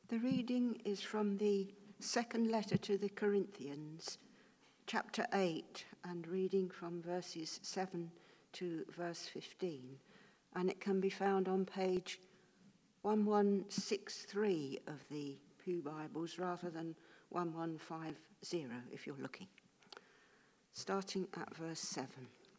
The reading is from the second letter to the Corinthians, chapter 8, and reading from verses 7 to verse 15. And it can be found on page 1163 of the Pew Bibles rather than 1150 if you're looking. Starting at verse 7.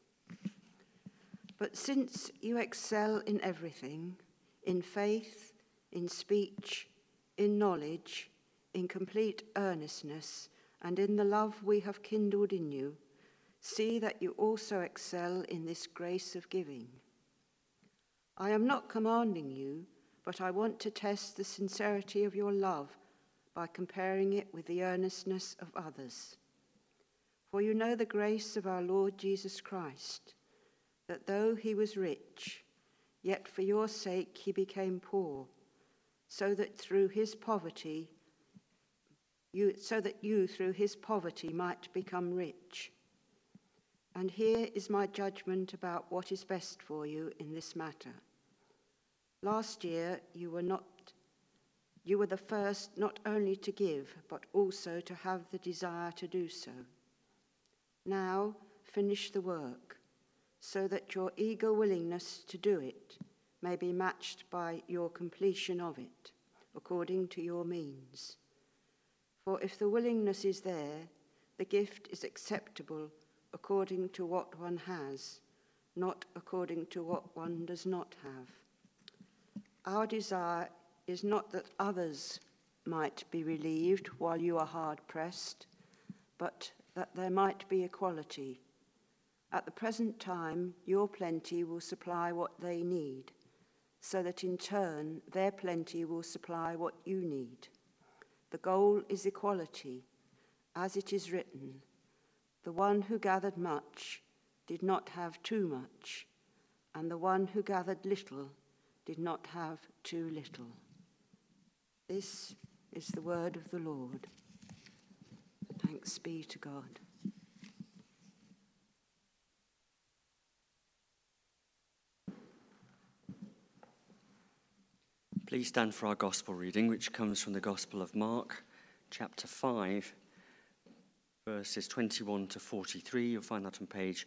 But since you excel in everything, in faith, in speech, in knowledge, in complete earnestness, and in the love we have kindled in you, see that you also excel in this grace of giving. I am not commanding you, but I want to test the sincerity of your love by comparing it with the earnestness of others. For you know the grace of our Lord Jesus Christ, that though he was rich, yet for your sake he became poor, so that through his poverty you through his poverty might become rich. And here is my judgment about what is best for you in this matter. Last year you were the first not only to give, but also to have the desire to do so. Now finish the work, so that your eager willingness to do it may be matched by your completion of it, according to your means. For if the willingness is there, the gift is acceptable according to what one has, not according to what one does not have. Our desire is not that others might be relieved while you are hard-pressed, but that there might be equality. At the present time, your plenty will supply what they need, so that in turn their plenty will supply what you need. The goal is equality, as it is written, the one who gathered much did not have too much, and the one who gathered little did not have too little. This is the word of the Lord. Thanks be to God. Please stand for our gospel reading, which comes from the Gospel of Mark, chapter 5, verses 21 to 43. You'll find that on page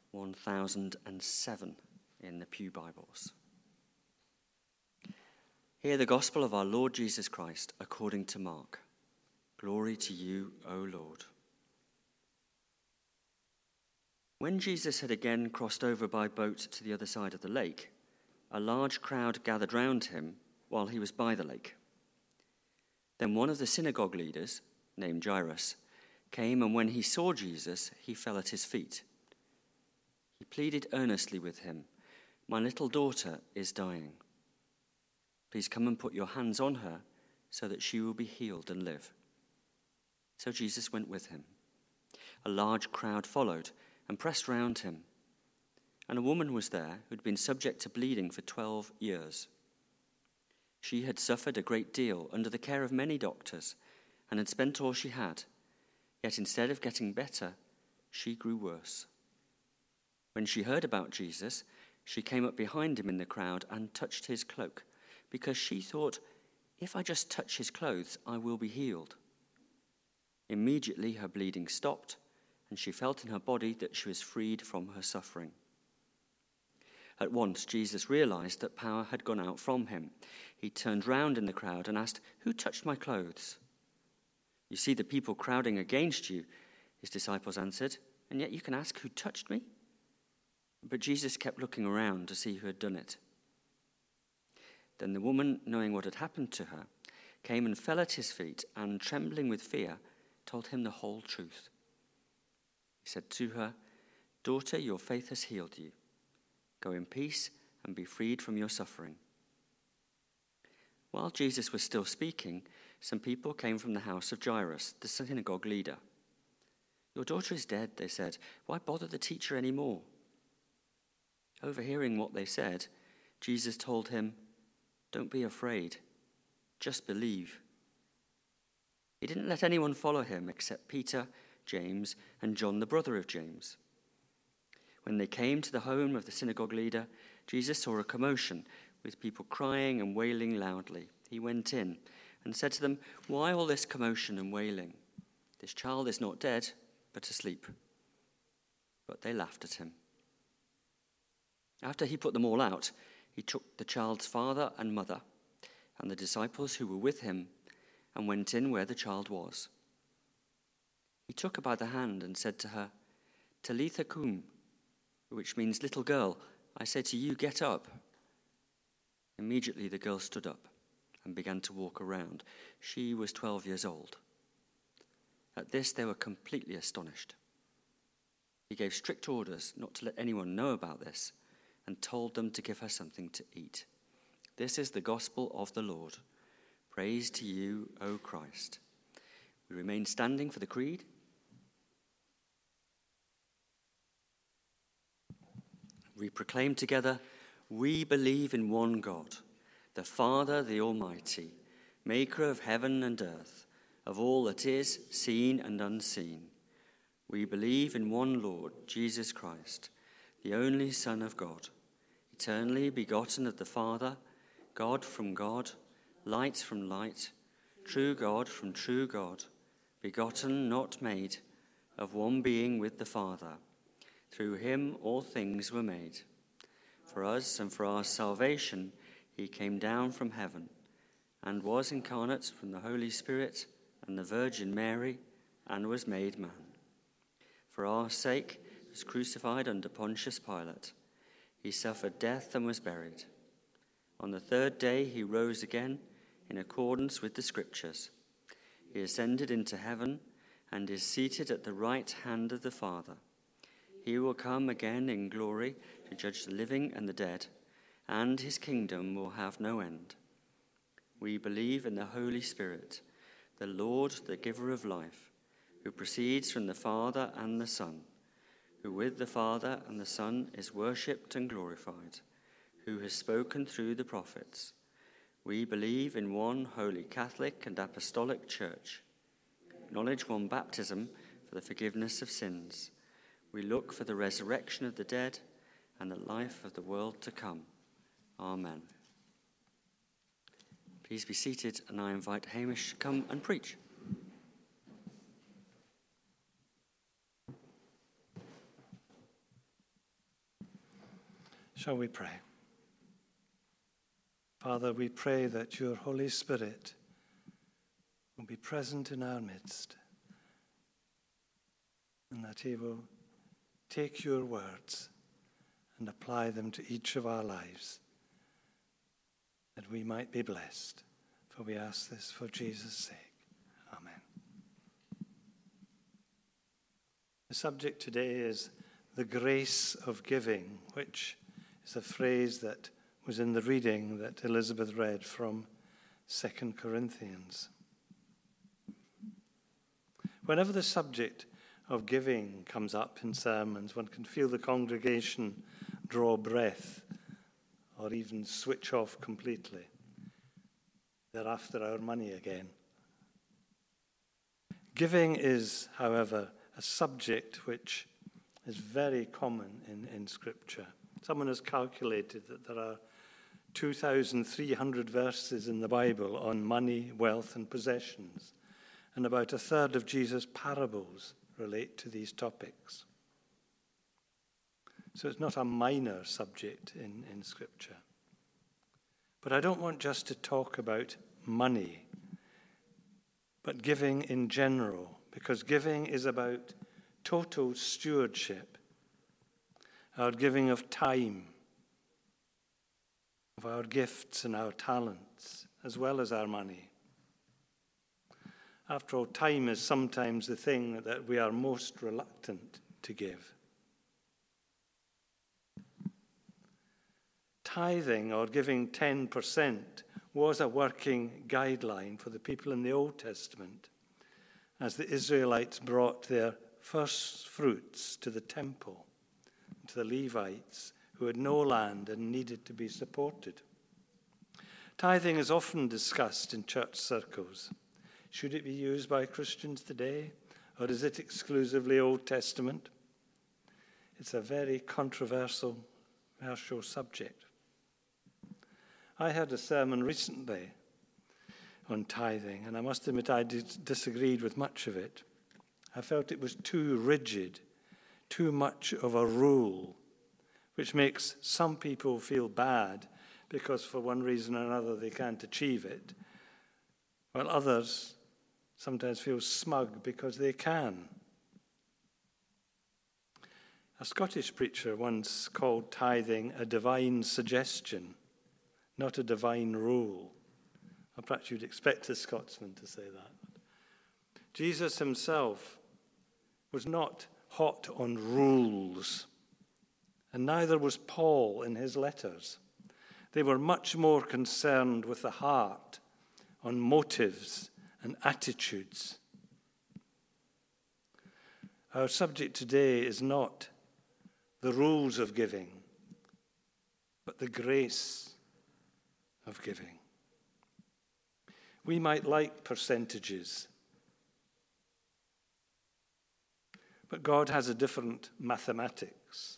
1007 in the Pew Bibles. Hear the gospel of our Lord Jesus Christ according to Mark. Glory to you, O Lord. When Jesus had again crossed over by boat to the other side of the lake, a large crowd gathered round him while he was by the lake. Then one of the synagogue leaders, named Jairus, came, and when he saw Jesus, he fell at his feet. He pleaded earnestly with him, "My little daughter is dying. Please come and put your hands on her so that she will be healed and live." So Jesus went with him. A large crowd followed and pressed round him. And a woman was there who had been subject to bleeding for 12 years. She had suffered a great deal under the care of many doctors and had spent all she had. Yet instead of getting better, she grew worse. When she heard about Jesus, she came up behind him in the crowd and touched his cloak, because she thought, "If I just touch his clothes, I will be healed." Immediately her bleeding stopped, and she felt in her body that she was freed from her suffering. At once Jesus realized that power had gone out from him. He turned round in the crowd and asked, "Who touched my clothes?" "You see the people crowding against you," his disciples answered, "and yet you can ask, 'Who touched me?'" But Jesus kept looking around to see who had done it. Then the woman, knowing what had happened to her, came and fell at his feet and, trembling with fear, told him the whole truth. He said to her, "Daughter, your faith has healed you. Go in peace and be freed from your suffering." While Jesus was still speaking, some people came from the house of Jairus, the synagogue leader. "Your daughter is dead," they said. "Why bother the teacher anymore?" Overhearing what they said, Jesus told him, "Don't be afraid, just believe." He didn't let anyone follow him except Peter, James, and John, the brother of James. When they came to the home of the synagogue leader, Jesus saw a commotion with people crying and wailing loudly. He went in and said to them, "Why all this commotion and wailing? This child is not dead, but asleep." But they laughed at him. After he put them all out, he took the child's father and mother and the disciples who were with him and went in where the child was. He took her by the hand and said to her, "Talitha cum," which means, "Little girl, I say to you, get up." Immediately the girl stood up and began to walk around. She was 12 years old. At this they were completely astonished. He gave strict orders not to let anyone know about this and told them to give her something to eat. This is the gospel of the Lord. Praise to you, O Christ. We remain standing for the creed. We proclaim together, "We believe in one God, the Father, the Almighty, maker of heaven and earth, of all that is seen and unseen. We believe in one Lord, Jesus Christ, the only Son of God, eternally begotten of the Father, God from God, light from light, true God from true God, begotten, not made, of one being with the Father. Through him all things were made. For us and for our salvation he came down from heaven and was incarnate from the Holy Spirit and the Virgin Mary and was made man. For our sake he was crucified under Pontius Pilate. He suffered death and was buried. On the third day he rose again in accordance with the Scriptures. He ascended into heaven and is seated at the right hand of the Father. He will come again in glory to judge the living and the dead, and his kingdom will have no end. We believe in the Holy Spirit, the Lord, the giver of life, who proceeds from the Father and the Son, who with the Father and the Son is worshipped and glorified, who has spoken through the prophets. We believe in one holy Catholic and apostolic church, acknowledge one baptism for the forgiveness of sins. We look for the resurrection of the dead and the life of the world to come. Amen. Please be seated, and I invite Hamish to come and preach. Shall we pray? Father, we pray that your Holy Spirit will be present in our midst and that he will take your words and apply them to each of our lives, that we might be blessed. For we ask this for Jesus' sake. Amen. The subject today is the grace of giving, which is a phrase that was in the reading that Elizabeth read from 2 Corinthians. Whenever the subject of giving comes up in sermons, one can feel the congregation draw breath or even switch off completely. They're after our money again. Giving is, however, a subject which is very common in Scripture. Someone has calculated that there are 2,300 verses in the Bible on money, wealth, and possessions, and about a third of Jesus' parables relate to these topics. So it's not a minor subject in Scripture. But I don't want just to talk about money, but giving in general, because giving is about total stewardship, our giving of time, of our gifts and our talents, as well as our money. After all, time is sometimes the thing that we are most reluctant to give. Tithing, or giving 10%, was a working guideline for the people in the Old Testament as the Israelites brought their first fruits to the temple, to the Levites who had no land and needed to be supported. Tithing is often discussed in church circles. Should it be used by Christians today, or is it exclusively Old Testament? It's a very controversial subject. I heard a sermon recently on tithing, and I must admit I disagreed with much of it. I felt it was too rigid, too much of a rule, which makes some people feel bad because for one reason or another they can't achieve it, while others sometimes feel smug because they can. A Scottish preacher once called tithing a divine suggestion, not a divine rule. Or perhaps you'd expect a Scotsman to say that. Jesus himself was not hot on rules, and neither was Paul in his letters. They were much more concerned with the heart, on motives and attitudes. Our subject today is not the rules of giving, but the grace of giving. We might like percentages, but God has a different mathematics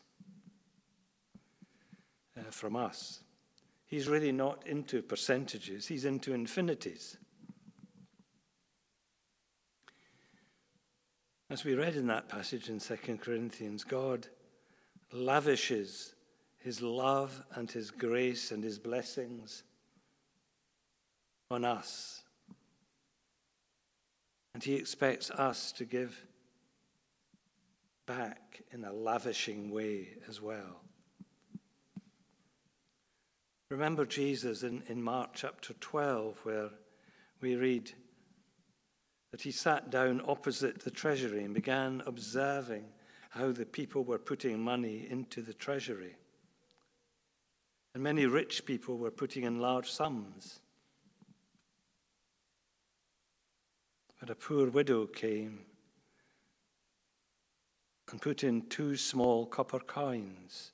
from us. He's really not into percentages, he's into infinities. As we read in that passage in 2 Corinthians, God lavishes his love and his grace and his blessings on us. And he expects us to give back in a lavishing way as well. Remember Jesus in Mark chapter 12, where we read that he sat down opposite the treasury and began observing how the people were putting money into the treasury. And many rich people were putting in large sums. But a poor widow came and put in 2 small copper coins.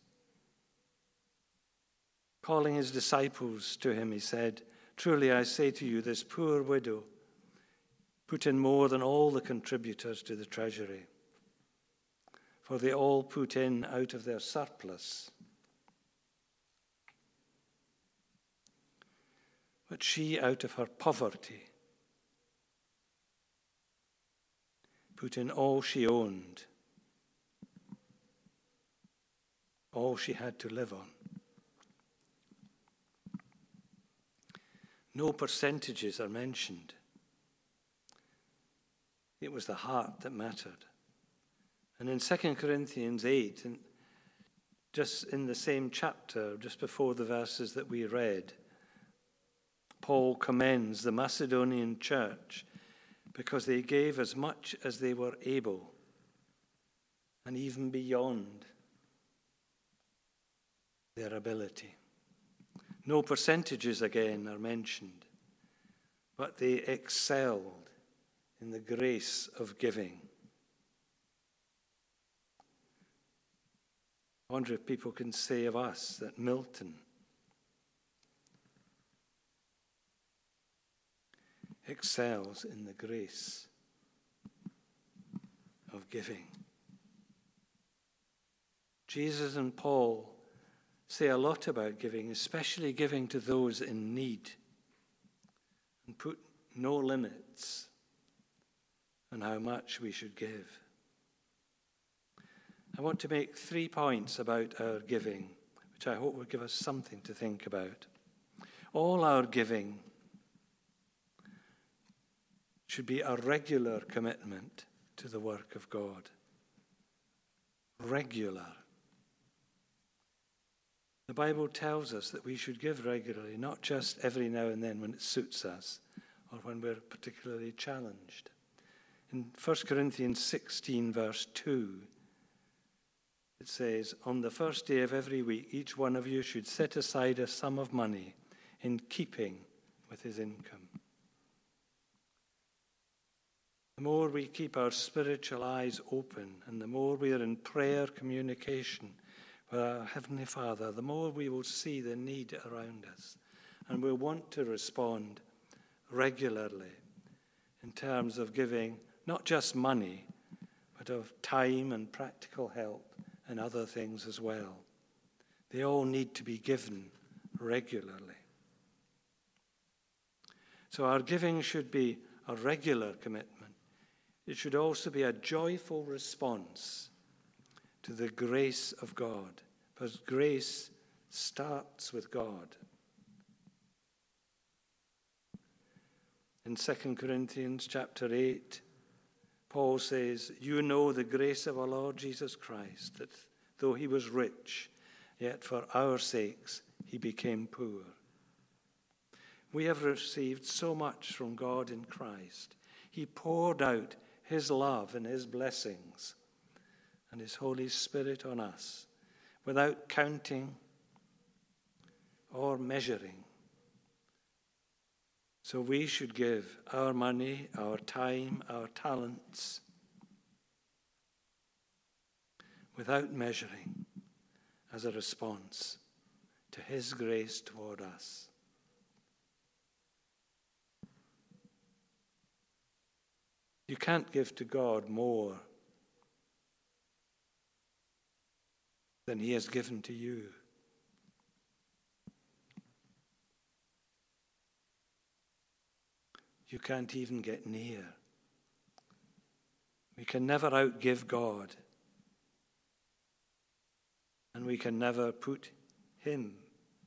Calling his disciples to him, he said, "Truly I say to you, this poor widow put in more than all the contributors to the treasury, for they all put in out of their surplus. But she, out of her poverty, put in all she owned, all she had to live on." No percentages are mentioned. It was the heart that mattered. And in 2 Corinthians 8, and just in the same chapter, just before the verses that we read, Paul commends the Macedonian church because they gave as much as they were able, and even beyond their ability. No percentages again are mentioned, but they excelled in the grace of giving. I wonder if people can say of us that Milton excels in the grace of giving. Jesus and Paul say a lot about giving, especially giving to those in need, and put no limits on how much we should give. I want to make 3 points about our giving, which I hope will give us something to think about. All our giving should be a regular commitment to the work of God. Regular. The Bible tells us that we should give regularly, not just every now and then when it suits us or when we're particularly challenged. In 1 Corinthians 16, verse 2, it says, "On the first day of every week, each one of you should set aside a sum of money in keeping with his income." The more we keep our spiritual eyes open and the more we are in prayer communication with our Heavenly Father, the more we will see the need around us and we'll want to respond regularly in terms of giving not just money, but of time and practical help and other things as well. They all need to be given regularly. So our giving should be a regular commitment. It should also be a joyful response to the grace of God, because grace starts with God. In 2 Corinthians chapter 8, Paul says, "You know the grace of our Lord Jesus Christ, that though he was rich, yet for our sakes he became poor." We have received so much from God in Christ. He poured out his love and his blessings and his Holy Spirit on us without counting or measuring. So we should give our money, our time, our talents without measuring as a response to his grace toward us. You can't give to God more than he has given to you. You can't even get near. We can never outgive God, and we can never put him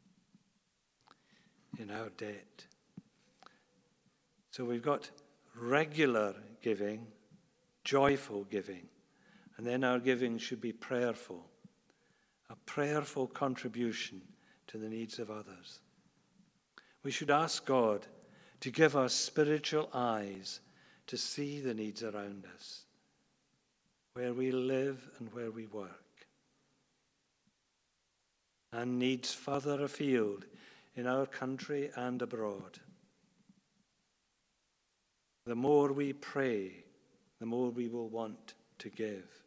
in our debt. So we've got regular giving, joyful giving, and then our giving should be prayerful, a prayerful contribution to the needs of others. We should ask God to give us spiritual eyes to see the needs around us, where we live and where we work, and needs further afield in our country and abroad. The more we pray, the more we will want to give.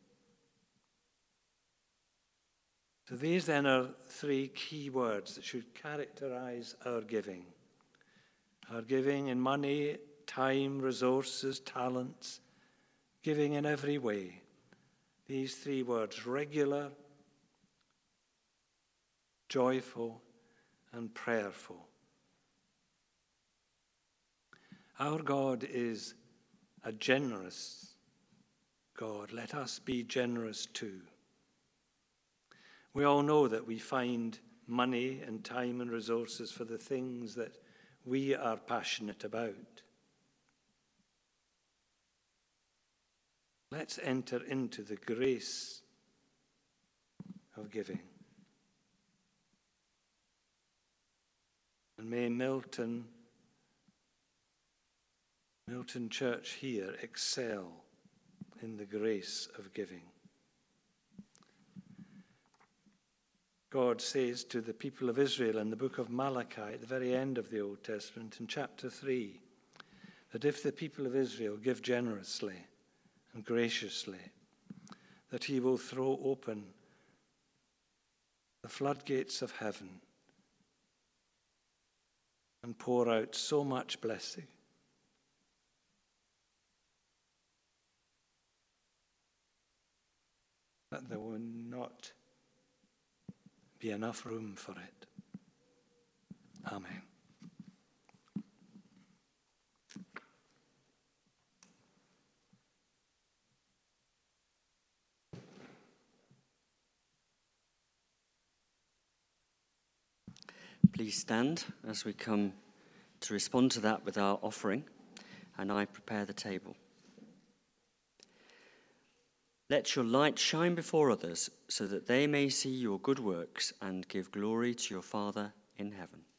So these then are three key words that should characterize our giving. Our giving in money, time, resources, talents, giving in every way. These three words: regular, joyful, and prayerful. Our God is a generous God. Let us be generous too. We all know that we find money and time and resources for the things that we are passionate about. Let's enter into the grace of giving. And may Milton Church here excel in the grace of giving. God says to the people of Israel in the book of Malachi, at the very end of the Old Testament, in chapter 3, that if the people of Israel give generously and graciously, that he will throw open the floodgates of heaven and pour out so much blessing that there will not be enough room for it. Amen. Please stand as we come to respond to that with our offering, and I prepare the table. Let your light shine before others so that they may see your good works and give glory to your Father in heaven.